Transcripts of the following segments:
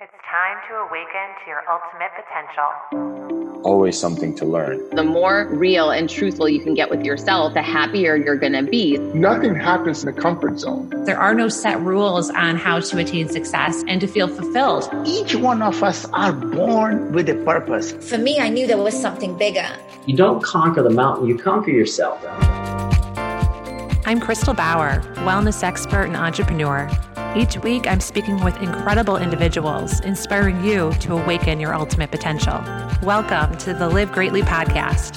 It's time to awaken to your ultimate potential. Always something to learn. The more real and truthful you can get with yourself, the happier you're going to be. Nothing happens in a comfort zone. There are no set rules on how to attain success and to feel fulfilled. Each one of us are born with a purpose. For me, I knew there was something bigger. You don't conquer the mountain, you conquer yourself. I'm Crystal Bauer, wellness expert and entrepreneur. Each week, I'm speaking with incredible individuals, inspiring you to awaken your ultimate potential. Welcome to the Live Greatly podcast.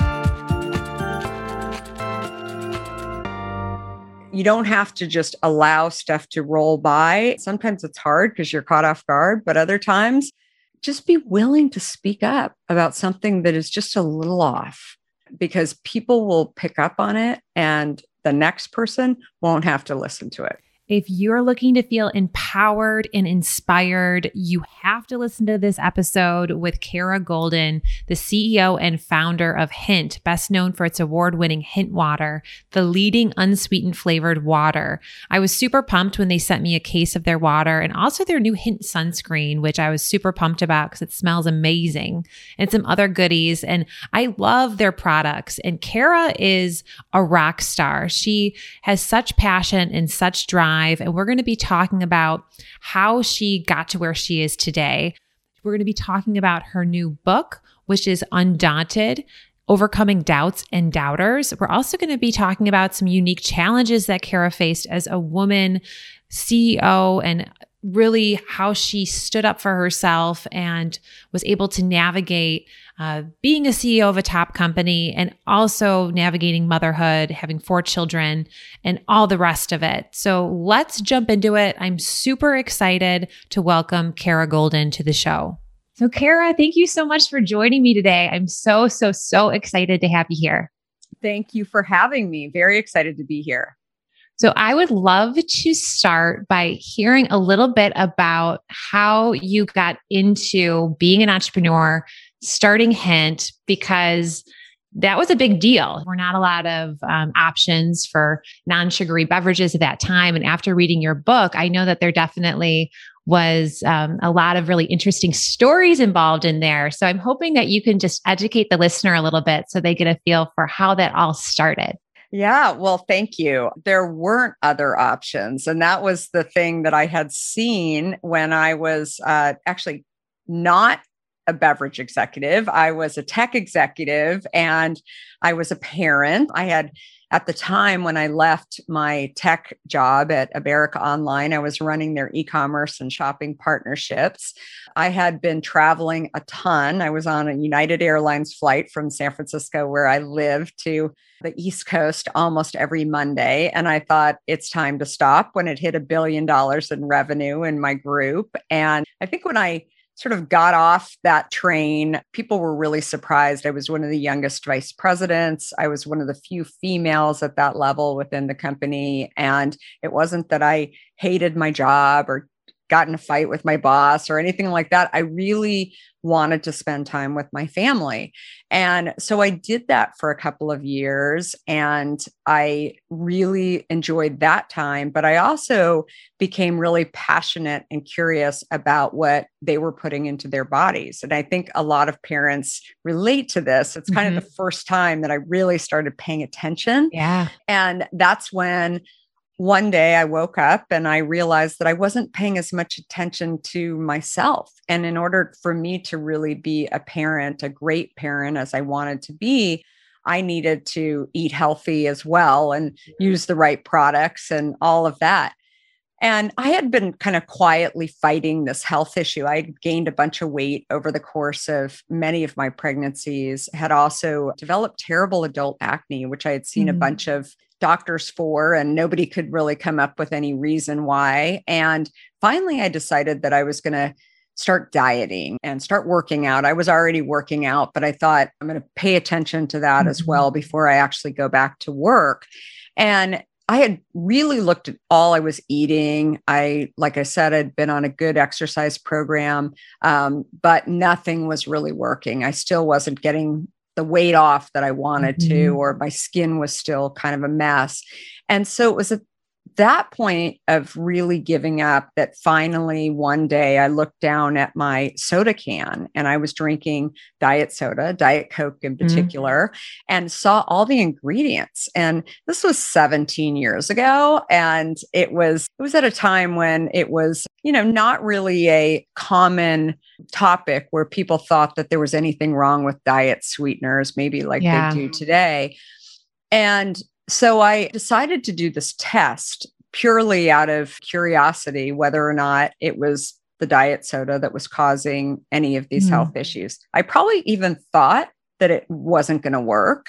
You don't have to just allow stuff to roll by. Sometimes it's hard because you're caught off guard, but other times, just be willing to speak up about something that is just a little off, because people will pick up on it and the next person won't have to listen to it. If you're looking to feel empowered and inspired, you have to listen to this episode with Kara Goldin, the CEO and founder of Hint, best known for its award-winning Hint water, the leading unsweetened flavored water. I was super pumped when they sent me a case of their water and also their new Hint sunscreen, which I was super pumped about because it smells amazing, and some other goodies. And I love their products. And Kara is a rock star. She has such passion and such drive. And we're going to be talking about how she got to where she is today. We're going to be talking about her new book, which is Undaunted: Overcoming Doubts and Doubters. We're also going to be talking about some unique challenges that Kara faced as a woman CEO, and really how she stood up for herself and was able to navigate being a CEO of a top company and also navigating motherhood, having 4 children, and all the rest of it. So let's jump into it. I'm super excited to welcome Kara Goldin to the show. So Kara, thank you so much for joining me today. I'm so excited to have you here. Thank you for having me. Very excited to be here. So I would love to start by hearing a little bit about how you got into being an entrepreneur, starting Hint, because that was a big deal. We're not a lot of options for non-sugary beverages at that time. And after reading your book, I know that there definitely was a lot of really interesting stories involved in there. So I'm hoping that you can just educate the listener a little bit so they get a feel for how that all started. Yeah, well, thank you. There weren't other options. And that was the thing that I had seen when I was actually not a beverage executive. I was a tech executive and I was a parent. I had, at the time when I left my tech job at Iberica Online, I was running their e-commerce and shopping partnerships. I had been traveling a ton. I was on a United Airlines flight from San Francisco, where I live, to the East Coast almost every Monday. And I thought it's time to stop when it hit $1 billion in revenue in my group. And I think when I sort of got off that train, people were really surprised. I was one of the youngest vice presidents. I was one of the few females at that level within the company. And it wasn't that I hated my job or got in a fight with my boss or anything like that. I really wanted to spend time with my family. And so I did that for a couple of years and I really enjoyed that time. But I also became really passionate and curious about what they were putting into their bodies. And I think a lot of parents relate to this. It's kind of the first time that I really started paying attention. Yeah. And that's when one day I woke up and I realized that I wasn't paying as much attention to myself. And in order for me to really be a parent, a great parent as I wanted to be, I needed to eat healthy as well and use the right products and all of that. And I had been kind of quietly fighting this health issue. I had gained a bunch of weight over the course of many of my pregnancies, had also developed terrible adult acne, which I had seen a bunch of doctors for, and nobody could really come up with any reason why. And finally, I decided that I was going to start dieting and start working out. I was already working out, but I thought I'm going to pay attention to that as well before I actually go back to work. And I had really looked at all I was eating. Like I said, I'd been on a good exercise program, but nothing was really working. I still wasn't getting the weight off that I wanted to, or my skin was still kind of a mess. And so it was at that point of really giving up, that finally one day I looked down at my soda can and I was drinking diet soda, Diet Coke in particular, and saw all the ingredients. And this was 17 years ago. And it was at a time when it was, not really a common topic where people thought that there was anything wrong with diet sweeteners, maybe like they do today. And so I decided to do this test purely out of curiosity, whether or not it was the diet soda that was causing any of these health issues. I probably even thought that it wasn't going to work.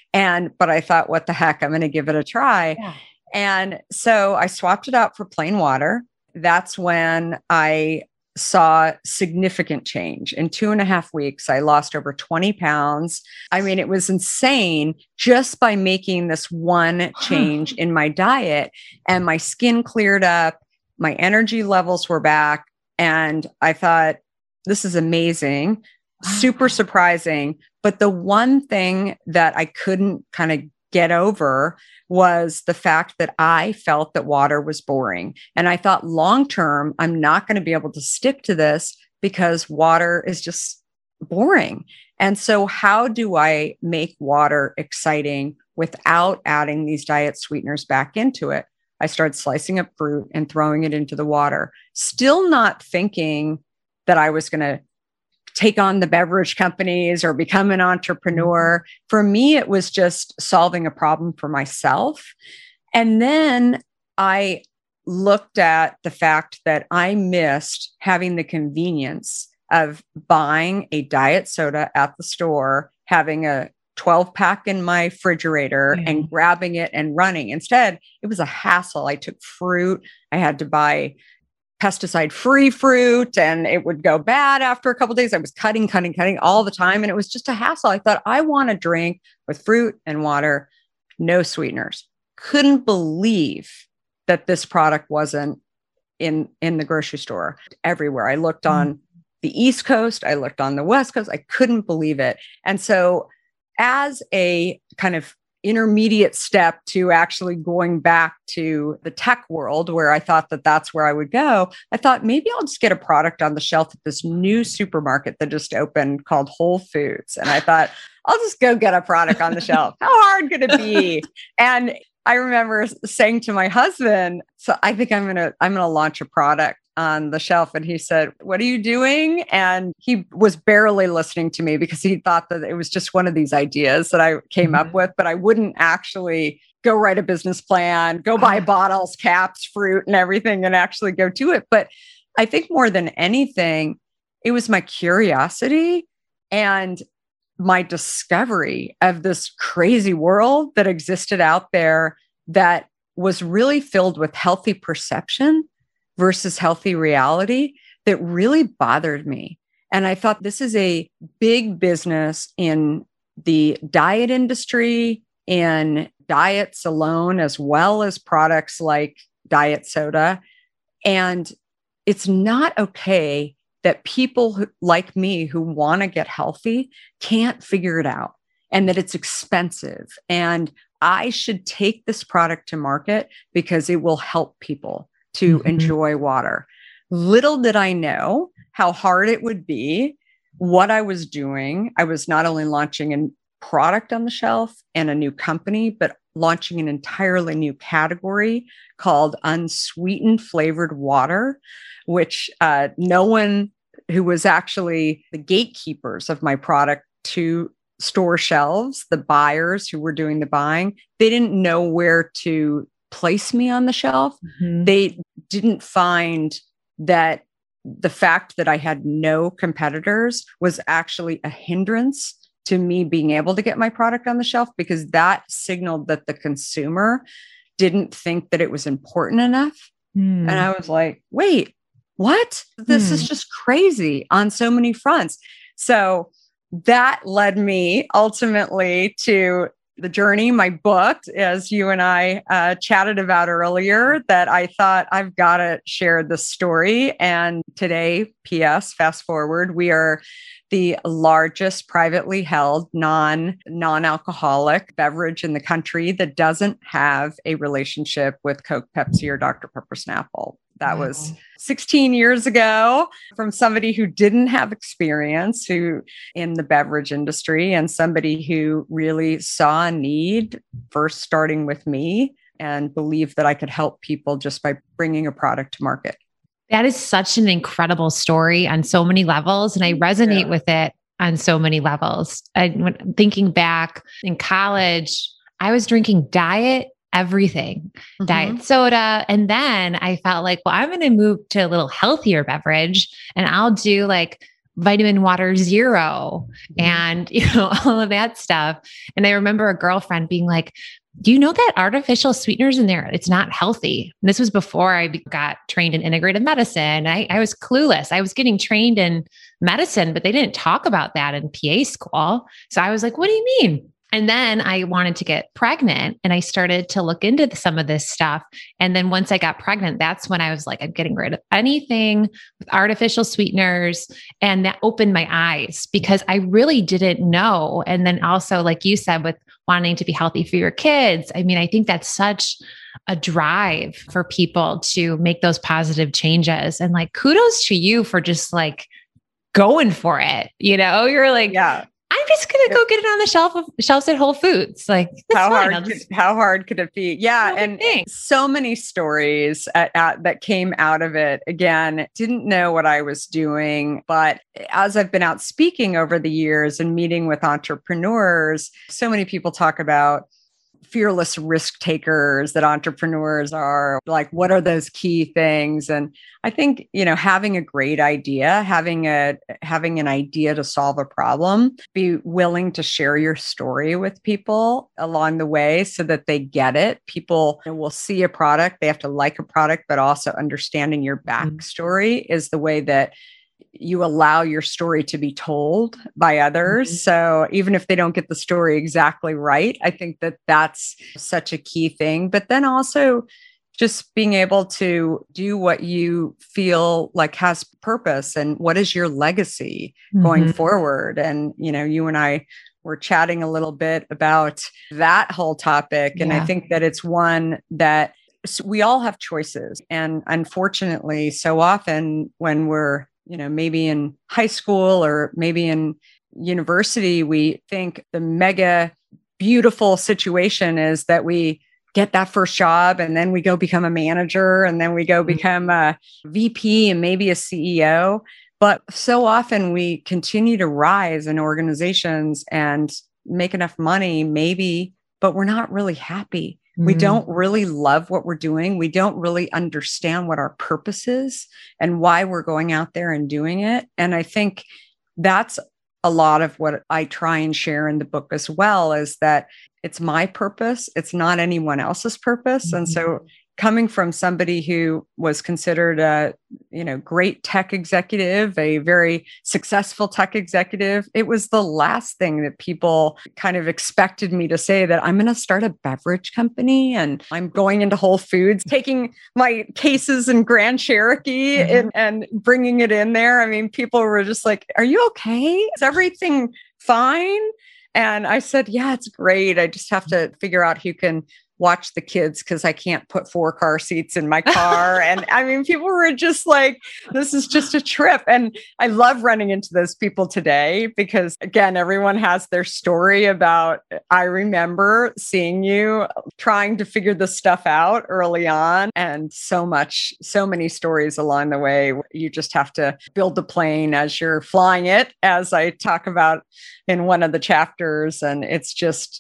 But I thought, what the heck, I'm going to give it a try. Yeah. And so I swapped it out for plain water. That's when I saw significant change. In 2.5 weeks, I lost over 20 pounds. I mean, it was insane just by making this one change in my diet, and my skin cleared up, my energy levels were back. And I thought, this is amazing, super surprising. But the one thing that I couldn't kind of get over was the fact that I felt that water was boring. And I thought, long term, I'm not going to be able to stick to this because water is just boring. And so how do I make water exciting without adding these diet sweeteners back into it? I started slicing up fruit and throwing it into the water, still not thinking that I was going to take on the beverage companies or become an entrepreneur. For me, it was just solving a problem for myself. And then I looked at the fact that I missed having the convenience of buying a diet soda at the store, having a 12-pack in my refrigerator and grabbing it and running. Instead, it was a hassle. I took fruit. I had to buy pesticide-free fruit, and it would go bad after a couple of days. I was cutting all the time, and it was just a hassle. I thought, I want to drink with fruit and water, no sweeteners. Couldn't believe that this product wasn't in the grocery store everywhere. I looked on the East Coast, I looked on the West Coast. I couldn't believe it. And so as a kind of intermediate step to actually going back to the tech world where I thought that that's where I would go, I thought maybe I'll just get a product on the shelf at this new supermarket that just opened called Whole Foods. And I thought, I'll just go get a product on the shelf. How hard could it be? And I remember saying to my husband, so I think I'm going to launch a product on the shelf. And he said, what are you doing? And he was barely listening to me because he thought that it was just one of these ideas that I came up with, but I wouldn't actually go write a business plan, go buy bottles, caps, fruit, and everything, and actually go do it. But I think more than anything, it was my curiosity and my discovery of this crazy world that existed out there that was really filled with healthy perception versus healthy reality that really bothered me. And I thought, this is a big business in the diet industry, in diets alone, as well as products like diet soda. And it's not okay that people like me who want to get healthy can't figure it out, and that it's expensive. And I should take this product to market because it will help people to enjoy water. Little did I know how hard it would be, what I was doing. I was not only launching a product on the shelf and a new company, but launching an entirely new category called unsweetened flavored water, which no one who was actually the gatekeepers of my product to store shelves, the buyers who were doing the buying, they didn't know where to place me on the shelf. They didn't find that the fact that I had no competitors was actually a hindrance to me being able to get my product on the shelf, because that signaled that the consumer didn't think that it was important enough. And I was like, wait, what? This is just crazy on so many fronts. So that led me ultimately to The Journey, my book, as you and I chatted about earlier, that I thought I've got to share the story. And today, P.S., fast forward, we are the largest privately held non-alcoholic beverage in the country that doesn't have a relationship with Coke, Pepsi, or Dr. Pepper Snapple. That was 16 years ago from somebody who didn't have experience in the beverage industry, and somebody who really saw a need, first starting with me, and believed that I could help people just by bringing a product to market. That is such an incredible story on so many levels. And I resonate with it on so many levels. Thinking back in college, I was drinking diet everything, diet soda. And then I felt like, well, I'm going to move to a little healthier beverage, and I'll do like vitamin water zero and, all of that stuff. And I remember a girlfriend being like, do you know that artificial sweeteners in there, it's not healthy? And this was before I got trained in integrative medicine. I was clueless. I was getting trained in medicine, but they didn't talk about that in PA school. So I was like, what do you mean? And then I wanted to get pregnant, and I started to look into some of this stuff. And then once I got pregnant, that's when I was like, I'm getting rid of anything with artificial sweeteners. And that opened my eyes because I really didn't know. And then also, like you said, with wanting to be healthy for your kids, I mean, I think that's such a drive for people to make those positive changes. And like, kudos to you for just like going for it. You're like, yeah. I'm just going to go get it on the shelves at Whole Foods. Like, how hard could it be? Yeah. And so many stories that came out of it. Again, didn't know what I was doing, but as I've been out speaking over the years and meeting with entrepreneurs, so many people talk about fearless risk takers that entrepreneurs are. Like, what are those key things? And I think, having a great idea, having an idea to solve a problem, be willing to share your story with people along the way so that they get it. People will see a product, they have to like a product, but also understanding your backstory is the way that you allow your story to be told by others. So even if they don't get the story exactly right, I think that that's such a key thing. But then also just being able to do what you feel like has purpose, and what is your legacy going forward. And, you and I were chatting a little bit about that whole topic. And I think that it's one that we all have choices. And unfortunately, so often when we're maybe in high school or maybe in university, we think the mega beautiful situation is that we get that first job, and then we go become a manager, and then we go become a VP and maybe a CEO. But so often we continue to rise in organizations and make enough money, maybe, but we're not really happy. We don't really love what we're doing. We don't really understand what our purpose is and why we're going out there and doing it. And I think that's a lot of what I try and share in the book as well, is that it's my purpose. It's not anyone else's purpose. And so coming from somebody who was considered a, great tech executive, a very successful tech executive, it was the last thing that people kind of expected me to say, that I'm going to start a beverage company and I'm going into Whole Foods, taking my cases in Grand Cherokee and bringing it in there. I mean, people were just like, are you okay? Is everything fine? And I said, yeah, it's great. I just have to figure out who can watch the kids because I can't put 4 car seats in my car. And I mean, people were just like, this is just a trip. And I love running into those people today because, again, everyone has their story about, I remember seeing you trying to figure this stuff out early on, and so many stories along the way. You just have to build the plane as you're flying it, as I talk about in one of the chapters. And it's just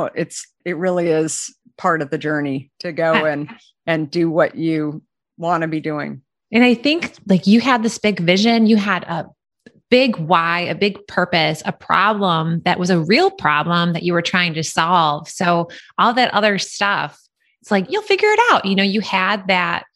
it really is part of the journey to go and do what you want to be doing. And I think like you had this big vision, you had a big why, a big purpose, a problem that was a real problem that you were trying to solve. So all that other stuff, it's like, you'll figure it out. You had that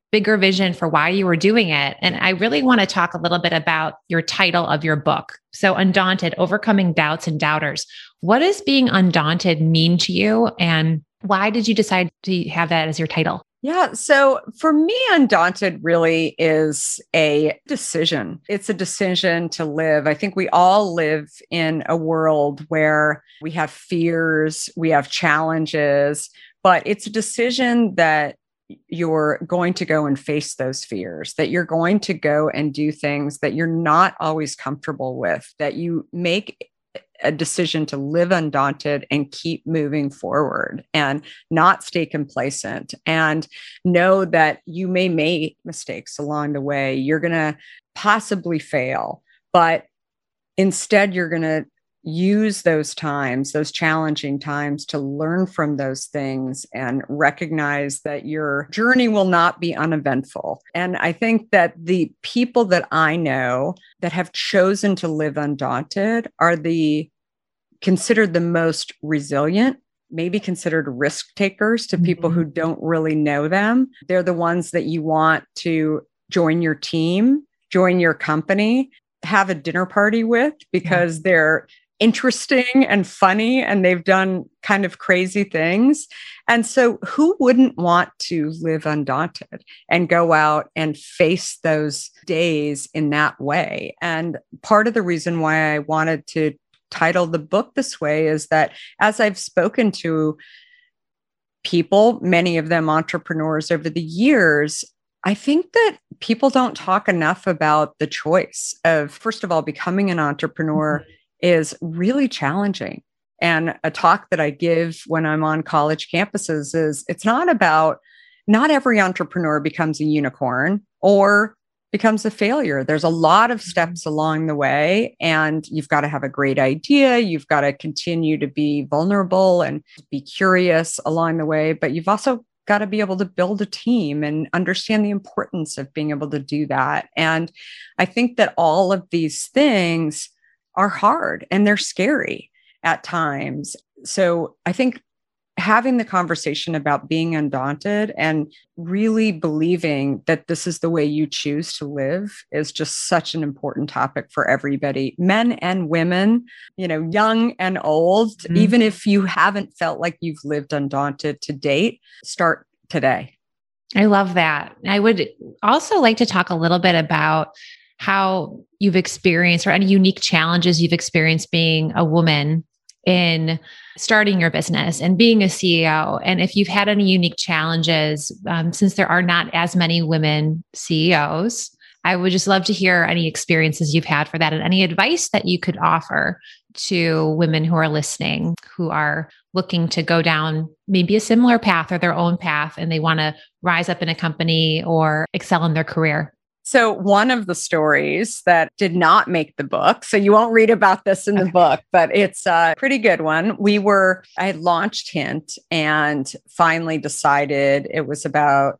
bigger vision for why you were doing it. And I really want to talk a little bit about your title of your book. So Undaunted, Overcoming Doubts and Doubters. What does being undaunted mean to you? And why did you decide to have that as your title? Yeah. So for me, Undaunted really is a decision. It's a decision to live. I think we all live in a world where we have fears, we have challenges, but it's a decision that you're going to go and face those fears, that you're going to go and do things that you're not always comfortable with, that you make a decision to live undaunted and keep moving forward and not stay complacent, and know that you may make mistakes along the way. You're going to possibly fail, but instead you're going to use those times, those challenging times, to learn from those things and recognize that your journey will not be uneventful. And I think that the people that I know that have chosen to live undaunted are considered the most resilient, maybe considered risk takers to people who don't really know them. They're the ones that you want to join your team, join your company, have a dinner party with, because they're interesting and funny and they've done kind of crazy things. And so who wouldn't want to live undaunted and go out and face those days in that way? And part of the reason why I wanted to title the book this way is that as I've spoken to people, many of them entrepreneurs over the years, I think that people don't talk enough about the choice of, first of all, becoming an entrepreneur is really challenging. And a talk that I give when I'm on college campuses is it's not every entrepreneur becomes a unicorn or becomes a failure. There's a lot of steps along the way, and you've got to have a great idea. You've got to continue to be vulnerable and be curious along the way, but you've also got to be able to build a team and understand the importance of being able to do that. And I think that all of these things are hard and they're scary at times. So I think having the conversation about being undaunted and really believing that this is the way you choose to live is just such an important topic for everybody, men and women, young and old. Even if you haven't felt like you've lived undaunted to date, start today. I love that. I would also like to talk a little bit about how you've experienced or any unique challenges you've experienced being a woman in starting your business and being a CEO. And if you've had any unique challenges, since there are not as many women CEOs, I would just love to hear any experiences you've had for that and any advice that you could offer to women who are listening, who are looking to go down maybe a similar path or their own path, and they want to rise up in a company or excel in their career. So one of the stories that did not make the book, so you won't read about this in the book, but it's a pretty good one. I had launched Hint and finally decided it was about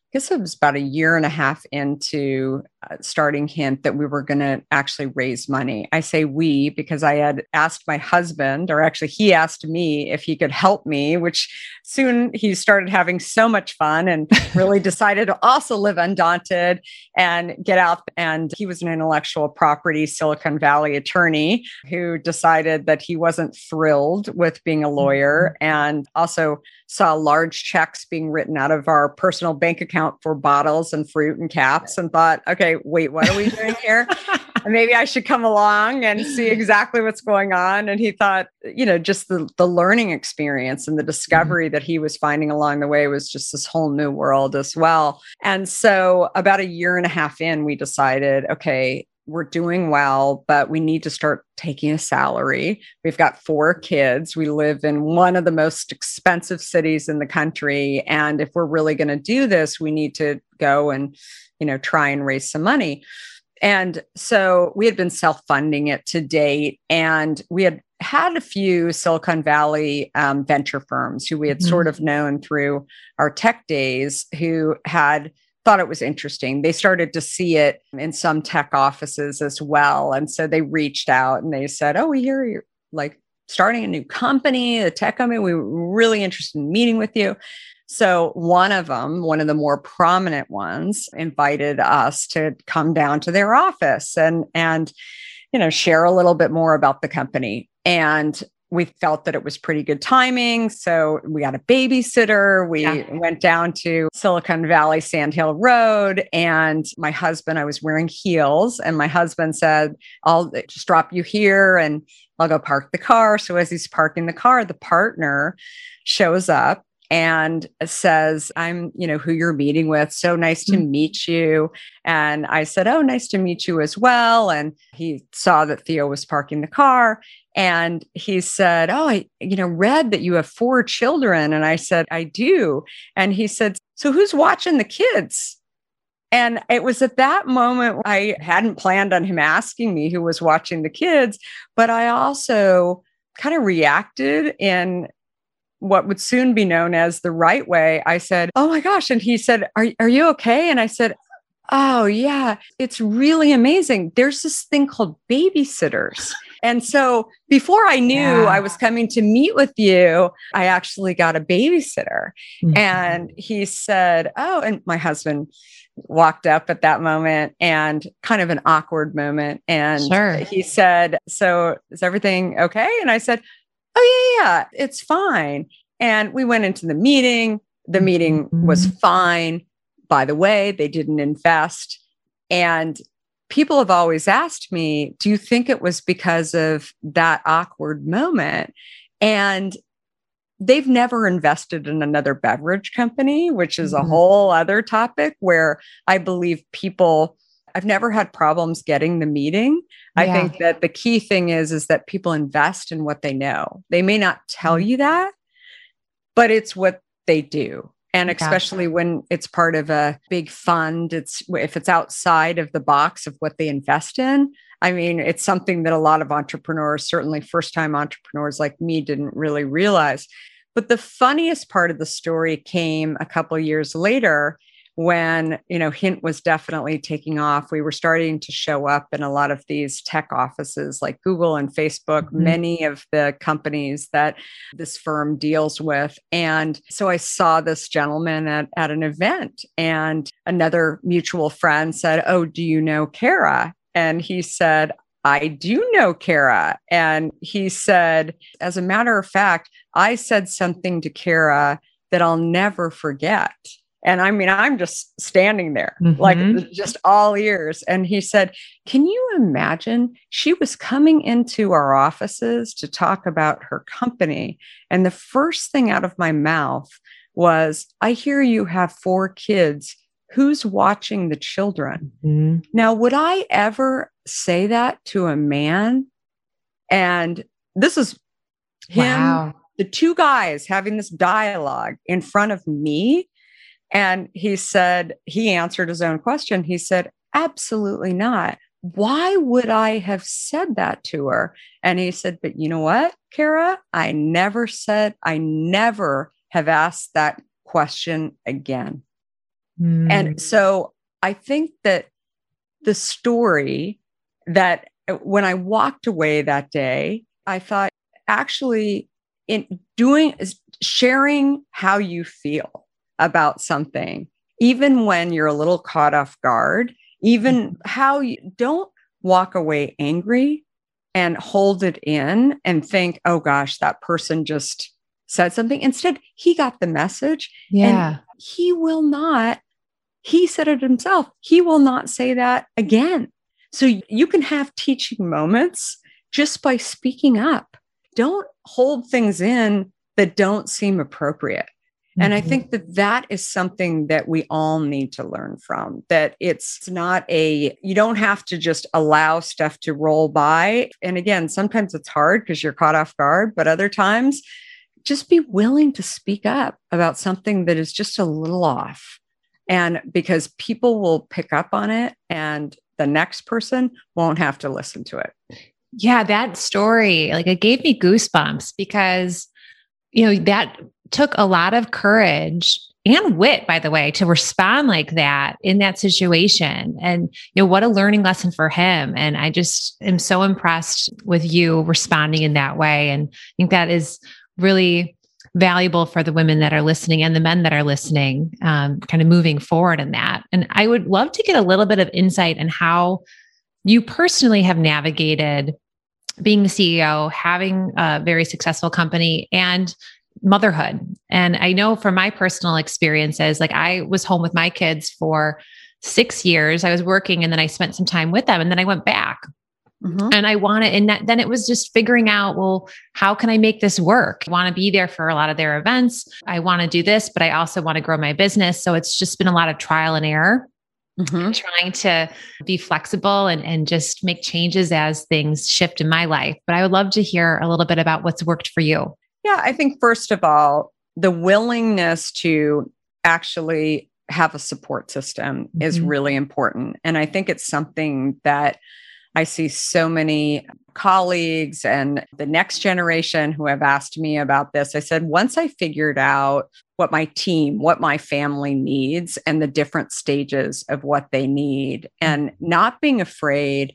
a year and a half into starting Hint that we were going to actually raise money. I say we because I had asked my husband, or actually he asked me if he could help me, which soon he started having so much fun and really decided to also live undaunted and get out. And he was an intellectual property Silicon Valley attorney who decided that he wasn't thrilled with being a lawyer, and also saw large checks being written out of our personal bank account for bottles and fruit and caps, and thought, okay, wait, what are we doing here? And maybe I should come along and see exactly what's going on. And he thought, just the learning experience and the discovery that he was finding along the way was just this whole new world as well. And so about a year and a half in, we decided, okay, we're doing well, but we need to start taking a salary. We've got 4 kids. We live in one of the most expensive cities in the country. And if we're really going to do this, we need to go and, try and raise some money. And so we had been self-funding it to date. And we had a few Silicon Valley venture firms who we had sort of known through our tech days who had thought it was interesting. They started to see it in some tech offices as well. And so they reached out and they said, oh, we hear you're starting a new company, a tech company. We were really interested in meeting with you. So one of them, one of the more prominent ones, invited us to come down to their office and share a little bit more about the company. And we felt that it was pretty good timing. So we got a babysitter. We went down to Silicon Valley, Sand Hill Road. And my husband, I was wearing heels. And my husband said, I'll just drop you here and I'll go park the car. So as he's parking the car, the partner shows up and says, I'm, who you're meeting with. So nice to meet you. And I said, oh, nice to meet you as well. And he saw that Theo was parking the car. And he said, oh, I read that you have 4 children. And I said, I do. And he said, so who's watching the kids? And it was at that moment, I hadn't planned on him asking me who was watching the kids, but I also kind of reacted in what would soon be known as the right way. I said, oh my gosh. And he said, are you okay? And I said, oh yeah, it's really amazing. There's this thing called babysitters. And so before I knew I was coming to meet with you, I actually got a babysitter. And he said, oh, and my husband walked up at that moment, and kind of an awkward moment. And he said, so is everything okay? And I said, oh yeah, it's fine. And we went into the meeting. The meeting was fine. By the way, they didn't invest. And people have always asked me, do you think it was because of that awkward moment? And they've never invested in another beverage company, which is a whole other topic where I believe I've never had problems getting the meeting. I think that the key thing is that people invest in what they know. They may not tell you that, but it's what they do. And especially when it's part of a big fund, if it's outside of the box of what they invest in. I mean, it's something that a lot of entrepreneurs, certainly first-time entrepreneurs like me, didn't really realize. But the funniest part of the story came a couple of years later when, Hint was definitely taking off. We were starting to show up in a lot of these tech offices like Google and Facebook, many of the companies that this firm deals with. And so I saw this gentleman at an event, and another mutual friend said, oh, do you know Kara? And he said, I do know Kara. And he said, as a matter of fact, I said something to Kara that I'll never forget. And I mean, I'm just standing there, like just all ears. And he said, can you imagine? She was coming into our offices to talk about her company. And the first thing out of my mouth was, I hear you have 4 kids. Who's watching the children? Now, would I ever say that to a man? And this is him, the 2 guys having this dialogue in front of me. And he answered his own question. He said, absolutely not. Why would I have said that to her? And he said, but you know what, Kara? I never have asked that question again. And so I think that the story that when I walked away that day, I thought actually sharing how you feel about something, even when you're a little caught off guard, even how you don't walk away angry and hold it in and think, oh gosh, that person just said something. Instead, he got the message. And he said it himself. He will not say that again. So you can have teaching moments just by speaking up. Don't hold things in that don't seem appropriate. And I think that is something that we all need to learn from, that it's not you don't have to just allow stuff to roll by. And again, sometimes it's hard because you're caught off guard, but other times just be willing to speak up about something that is just a little off. And because people will pick up on it and the next person won't have to listen to it. Yeah, that story, it gave me goosebumps because, that took a lot of courage and wit, by the way, to respond like that in that situation. And, what a learning lesson for him. And I just am so impressed with you responding in that way. And I think that is really valuable for the women that are listening and the men that are listening, kind of moving forward in that. And I would love to get a little bit of insight on how you personally have navigated being the CEO, having a very successful company, and motherhood. And I know from my personal experiences, like I was home with my kids for 6 years. I was working and then I spent some time with them and then I went back. And then it was just figuring out, well, how can I make this work? I want to be there for a lot of their events. I want to do this, but I also want to grow my business. So it's just been a lot of trial and error, trying to be flexible and just make changes as things shift in my life. But I would love to hear a little bit about what's worked for you. Yeah, I think first of all, the willingness to actually have a support system is really important. And I think it's something that I see so many colleagues and the next generation who have asked me about this. I said, once I figured out what my team, what my family needs and the different stages of what they need, and not being afraid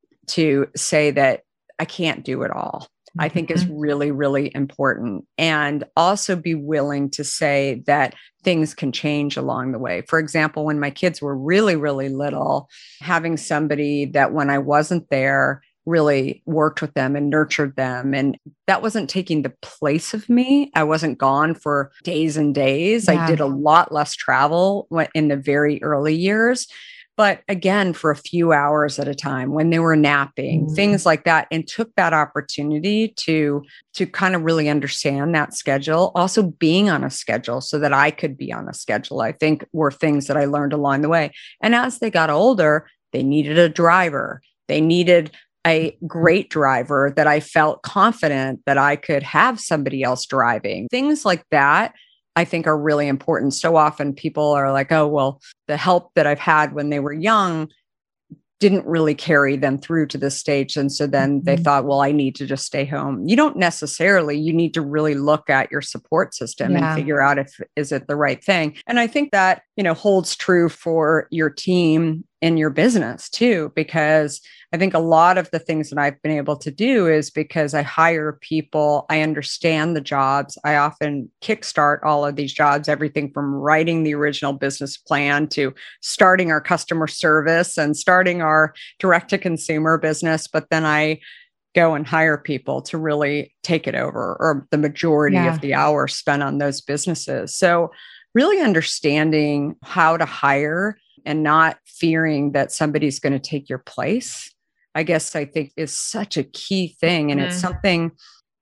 to say that I can't do it all, I think is really, really important. And also be willing to say that things can change along the way. For example, when my kids were really, really little, having somebody that when I wasn't there really worked with them and nurtured them. And that wasn't taking the place of me. I wasn't gone for days and days. I did a lot less travel in the very early years. But again, for a few hours at a time when they were napping, things like that, and took that opportunity to kind of really understand that schedule. Also being on a schedule so that I could be on a schedule, I think were things that I learned along the way. And as they got older, they needed a driver. They needed a great driver that I felt confident that I could have somebody else driving. Things like that, I think, are really important. So often people are like, oh, well, the help that I've had when they were young didn't really carry them through to this stage. And so then they thought, well, I need to just stay home. You don't necessarily, you need to really look at your support system and figure out is it the right thing. And I think that, holds true for your team in your business too, because I think a lot of the things that I've been able to do is because I hire people, I understand the jobs. I often kickstart all of these jobs, everything from writing the original business plan to starting our customer service and starting our direct-to-consumer business. But then I go and hire people to really take it over, or the majority of the hours spent on those businesses. So really understanding how to hire and not fearing that somebody's going to take your place, I guess I think is such a key thing. And it's something,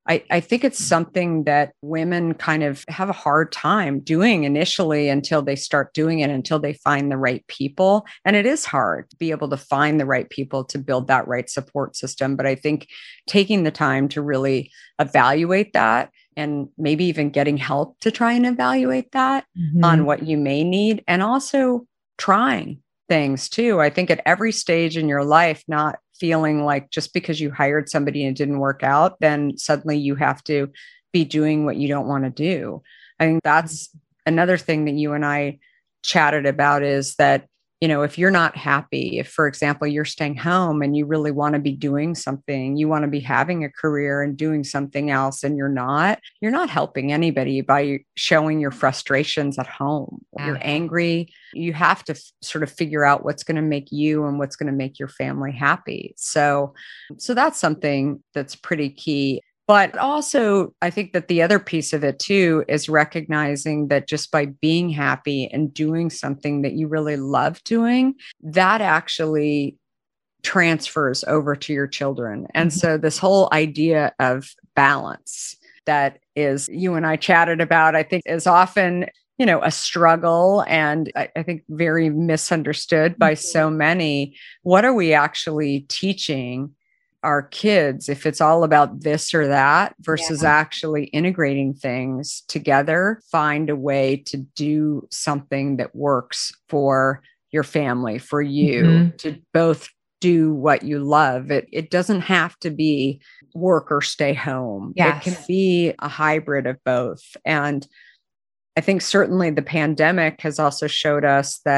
I think it's something that women kind of have a hard time doing initially until they start doing it, until they find the right people. And it is hard to be able to find the right people to build that right support system. But I think taking the time to really evaluate that, and maybe even getting help to try and evaluate that on what you may need, and also trying things too. I think at every stage in your life, not feeling like just because you hired somebody and it didn't work out, then suddenly you have to be doing what you don't want to do. I think that's another thing that you and I chatted about, is that, if you're not happy, if, for example, you're staying home and you really want to be doing something, you want to be having a career and doing something else, and you're not helping anybody by showing your frustrations at home. You're angry. You have to sort of figure out what's going to make you and what's going to make your family happy. So that's something that's pretty key. But also, I think that the other piece of it too is recognizing that just by being happy and doing something that you really love doing, that actually transfers over to your children. And so this whole idea of balance that is, you and I chatted about, I think is often, a struggle, and I think very misunderstood by so many. What are we actually teaching our kids if it's all about this or that versus actually integrating things together? Find a way to do something that works for your family, for you, to both do what you love. It doesn't have to be work or stay home. It can be a hybrid of both. And I think certainly the pandemic has also showed us that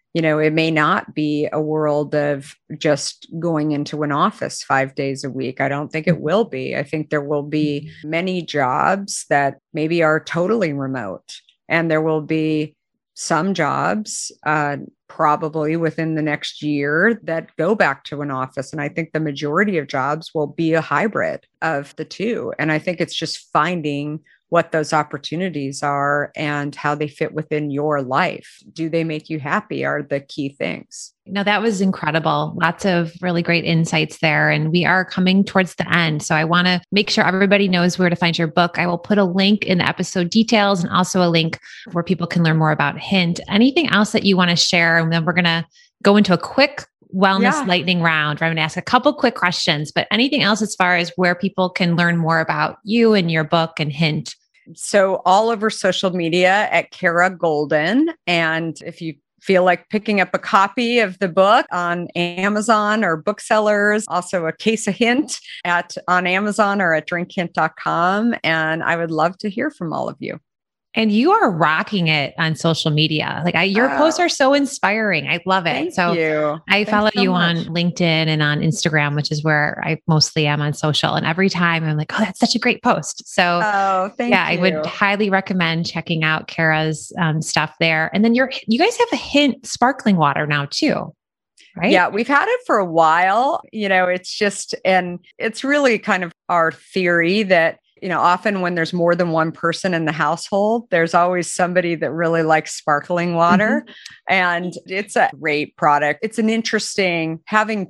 It may not be a world of just going into an office 5 days a week. I don't think it will be. I think there will be many jobs that maybe are totally remote, and there will be some jobs probably within the next year that go back to an office. And I think the majority of jobs will be a hybrid of the two. And I think it's just finding what those opportunities are and how they fit within your life. Do they make you happy are the key things. No, that was incredible. Lots of really great insights there. And we are coming towards the end. So I want to make sure everybody knows where to find your book. I will put a link in the episode details and also a link where people can learn more about Hint. Anything else that you want to share? And then we're going to go into a quick wellness lightning round where I'm going to ask a couple quick questions, but anything else as far as where people can learn more about you and your book and Hint? So all over social media at Kara Goldin. And if you feel like picking up a copy of the book on Amazon or booksellers, also a case of Hint on Amazon or at drinkhint.com. And I would love to hear from all of you. And you are rocking it on social media. Your posts are so inspiring. I love it. Thank you. I follow you on LinkedIn and on Instagram, which is where I mostly am on social. And every time I'm like, oh, that's such a great post. So thank you. I would highly recommend checking out Kara's stuff there. And then you guys have a Hint sparkling water now too, right? Yeah, we've had it for a while. It's really kind of our theory that often when there's more than one person in the household, there's always somebody that really likes sparkling water. Mm-hmm. And it's a great product. It's an interesting having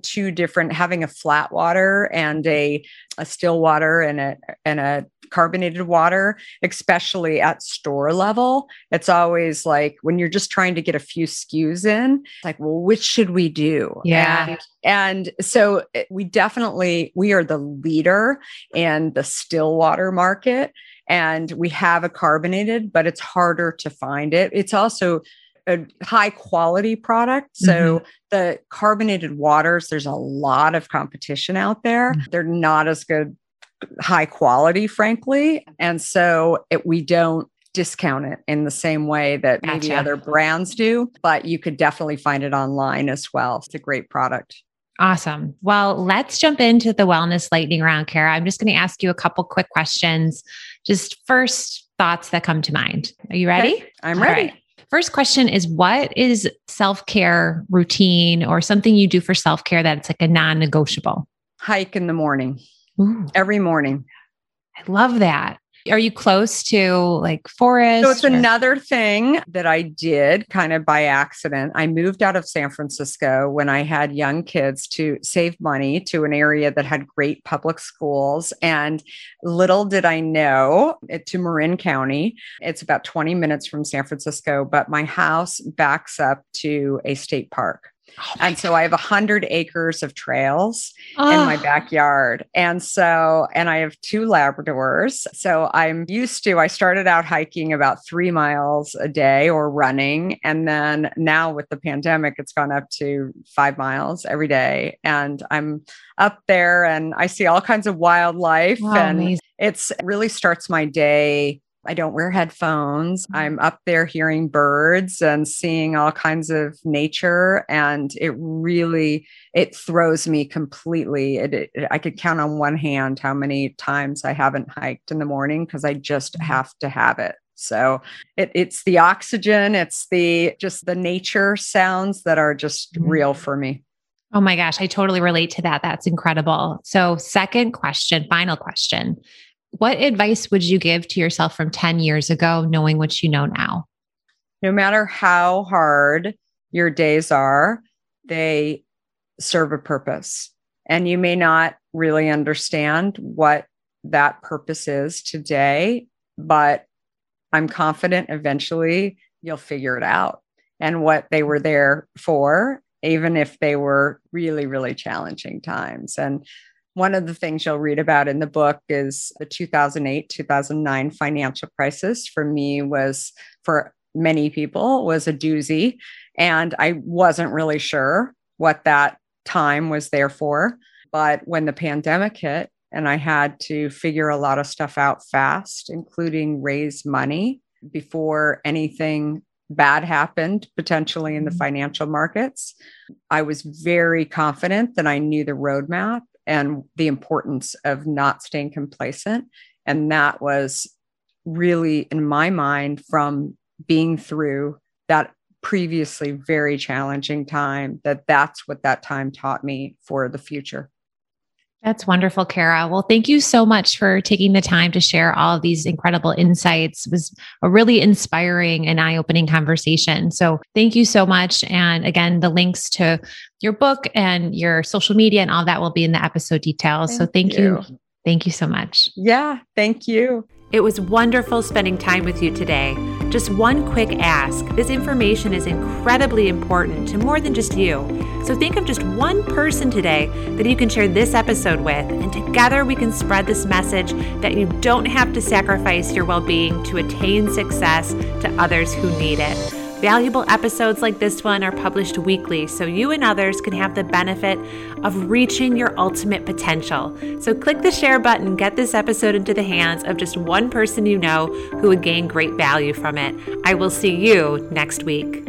a flat water and a still water and a carbonated water, especially at store level. It's always like when you're just trying to get a few SKUs in, it's like, well, which should we do? Yeah. And so we are the leader in the still water market, and we have a carbonated, but it's harder to find it. It's also a high quality product. So the carbonated waters, there's a lot of competition out there. They're not as good high quality, frankly. And so we don't discount it in the same way that maybe other brands do, but you could definitely find it online as well. It's a great product. Awesome. Well, let's jump into the wellness lightning round, Kara. I'm just going to ask you a couple quick questions. Just first thoughts that come to mind. Are you ready? Okay, I'm ready. Right. First question is, what is self-care routine or something you do for self-care that it's like a non-negotiable? Hike in the morning. Ooh. Every morning. I love that. Are you close to forest? So it's another thing that I did kind of by accident. I moved out of San Francisco when I had young kids to save money to an area that had great public schools. And little did I know to Marin County. It's about 20 minutes from San Francisco, but my house backs up to a state park. And so I have 100 acres of trails in my backyard. And I have 2 Labradors. So I started out hiking about 3 miles a day or running. And then now with the pandemic, it's gone up to 5 miles every day. And I'm up there and I see all kinds of wildlife. Wow, and amazing. It really starts my day. I don't wear headphones. I'm up there hearing birds and seeing all kinds of nature. And it throws me completely. I could count on one hand how many times I haven't hiked in the morning because I just have to have it. So it's the oxygen, it's just the nature sounds that are just real for me. Oh my gosh, I totally relate to that. That's incredible. So final question. What advice would you give to yourself from 10 years ago, knowing what you know now? No matter how hard your days are, they serve a purpose. And you may not really understand what that purpose is today, but I'm confident eventually you'll figure it out and what they were there for, even if they were really, really challenging times. And one of the things you'll read about in the book is the 2008-2009 financial crisis. For many people, was a doozy. And I wasn't really sure what that time was there for. But when the pandemic hit and I had to figure a lot of stuff out fast, including raise money before anything bad happened, potentially in the financial markets. I was very confident that I knew the roadmap and the importance of not staying complacent. And that was really, in my mind, from being through that previously very challenging time, that's what that time taught me for the future. That's wonderful, Kara. Well, thank you so much for taking the time to share all of these incredible insights. It was a really inspiring and eye-opening conversation. So thank you so much. And again, the links to your book and your social media and all that will be in the episode details. So thank you. Thank you so much. Yeah, thank you. It was wonderful spending time with you today. Just one quick ask. This information is incredibly important to more than just you. So think of just one person today that you can share this episode with, and together we can spread this message that you don't have to sacrifice your well-being to attain success to others who need it. Valuable episodes like this one are published weekly, so you and others can have the benefit of reaching your ultimate potential. So click the share button, get this episode into the hands of just one person you know who would gain great value from it. I will see you next week.